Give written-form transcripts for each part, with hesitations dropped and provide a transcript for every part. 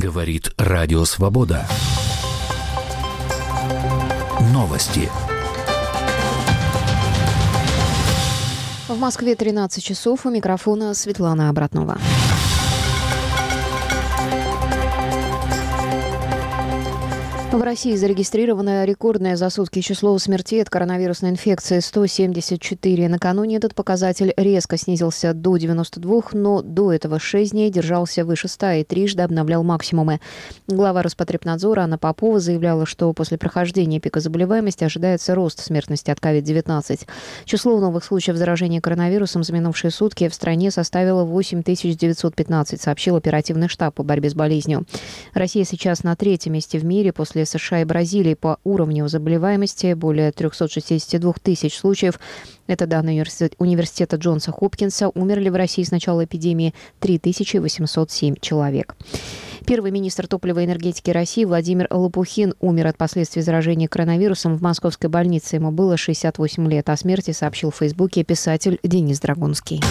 Говорит Радио Свобода. Новости. В Москве 13 часов. У микрофона Светлана Обратнова. В России зарегистрировано рекордное за сутки число смертей от коронавирусной инфекции – 174. Накануне этот показатель резко снизился до 92, но до этого 6 дней держался выше 100 и трижды обновлял максимумы. Глава Роспотребнадзора Анна Попова заявляла, что после прохождения пика заболеваемости ожидается рост смертности от COVID-19. Число новых случаев заражения коронавирусом за минувшие сутки в стране составило 8915, сообщил оперативный штаб по борьбе с болезнью. Россия сейчас на третьем месте в мире после США и Бразилии по уровню заболеваемости, более 362 тысяч случаев. Это данные университета Джонса Хопкинса. Умерли в России с начала эпидемии 3807 человек. Первый министр топлива и энергетики России Владимир Лопухин умер от последствий заражения коронавирусом в московской больнице. Ему было 68 лет. О смерти сообщил в Фейсбуке писатель Денис Драгунский.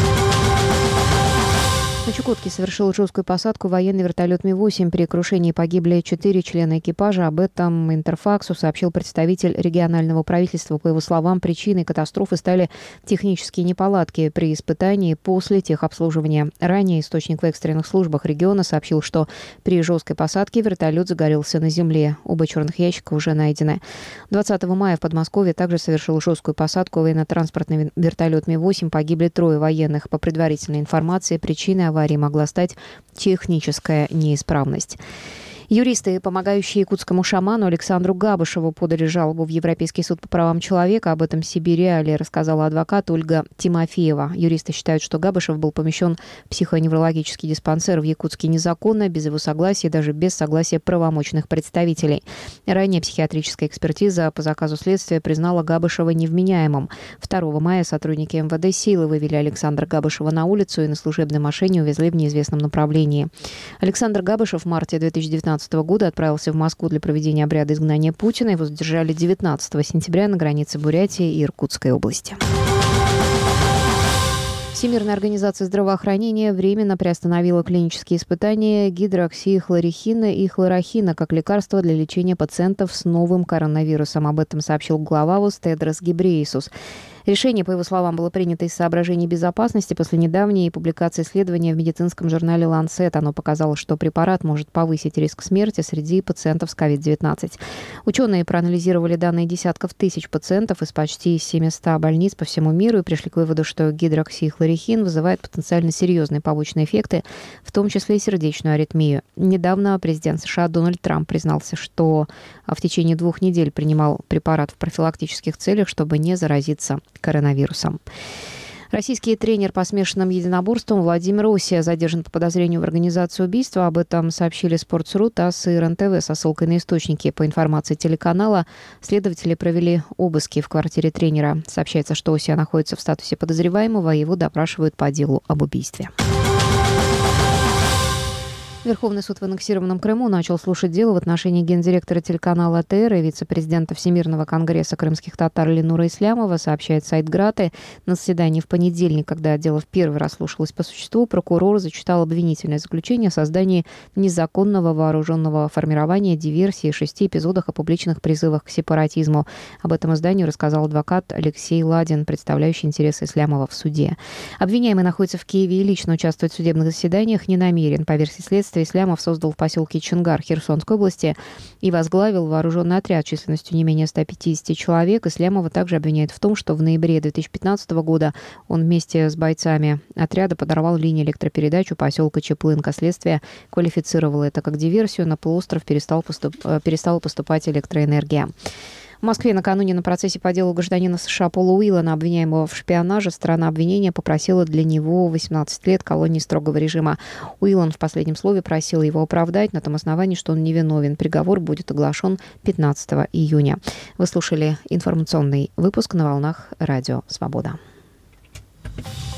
На Чукотке совершил жесткую посадку военный вертолет Ми-8. При крушении погибли 4 члена экипажа. Об этом Интерфаксу сообщил представитель регионального правительства. По его словам, причиной катастрофы стали технические неполадки при испытании после техобслуживания. Ранее источник в экстренных службах региона сообщил, что при жесткой посадке вертолет загорелся на земле. Оба черных ящика уже найдены. 20 мая в Подмосковье также совершил жесткую посадку военно-транспортный вертолет Ми-8. Погибли 3 военных. По предварительной информации, причиной аварии могла стать техническая неисправность. Юристы, помогающие якутскому шаману Александру Габышеву, подали жалобу в Европейский суд по правам человека. Об этом себе реалии рассказала адвокат Ольга Тимофеева. Юристы считают, что Габышев был помещен в психоневрологический диспансер в Якутске незаконно, без его согласия и даже без согласия правомочных представителей. Ранее психиатрическая экспертиза по заказу следствия признала Габышева невменяемым. 2 мая сотрудники МВД силой вывели Александра Габышева на улицу и на служебной машине увезли в неизвестном направлении. Александр Габышев в марте 2019 года отправился в Москву для проведения обряда изгнания Путина. Его задержали 19 сентября на границе Бурятии и Иркутской области. Всемирная организация здравоохранения временно приостановила клинические испытания гидроксихлорохина и хлорохина как лекарства для лечения пациентов с новым коронавирусом. Об этом сообщил глава ВОЗ Тедрос Гебрейесус. Решение, по его словам, было принято из соображений безопасности после недавней публикации исследования в медицинском журнале Lancet. Оно показало, что препарат может повысить риск смерти среди пациентов с COVID-19. Ученые проанализировали данные десятков тысяч пациентов из почти 700 больниц по всему миру и пришли к выводу, что гидроксихлорохин вызывает потенциально серьезные побочные эффекты, в том числе и сердечную аритмию. Недавно президент США Дональд Трамп признался, что в течение 2 недель принимал препарат в профилактических целях, чтобы не заразиться коронавирусом. Российский тренер по смешанным единоборствам Владимир Осия задержан по подозрению в организации убийства. Об этом сообщили Sports.ru, ТАСС и РЕН-ТВ со ссылкой на источники. По информации телеканала, следователи провели обыски в квартире тренера. Сообщается, что Осия находится в статусе подозреваемого, и его допрашивают по делу об убийстве. Верховный суд в аннексированном Крыму начал слушать дело в отношении гендиректора телеканала АТР и вице-президента Всемирного конгресса крымских татар Ленура Ислямова, сообщает сайт ГРАТы. На заседании в понедельник, когда дело в первый раз слушалось по существу, прокурор зачитал обвинительное заключение о создании незаконного вооруженного формирования, диверсии и 6 эпизодах о публичных призывах к сепаратизму. Об этом изданию рассказал адвокат Алексей Ладин, представляющий интересы Ислямова в суде. Обвиняемый находится в Киеве и лично участвует в судебных заседаниях, не намерен. По версии следствия, Ислямов создал в поселке Чингар Херсонской области и возглавил вооруженный отряд численностью не менее 150 человек. Ислямова также обвиняют в том, что в ноябре 2015 года он вместе с бойцами отряда подорвал линию электропередач у поселка Чеплынка. Следствие квалифицировало это как диверсию. На полуостров перестала поступать электроэнергия. В Москве накануне на процессе по делу гражданина США Пола Уиллана, обвиняемого в шпионаже, сторона обвинения попросила для него 18 лет колонии строгого режима. Уиллан в последнем слове просил его оправдать на том основании, что он невиновен. Приговор будет оглашен 15 июня. Вы слушали информационный выпуск на волнах Радио Свобода.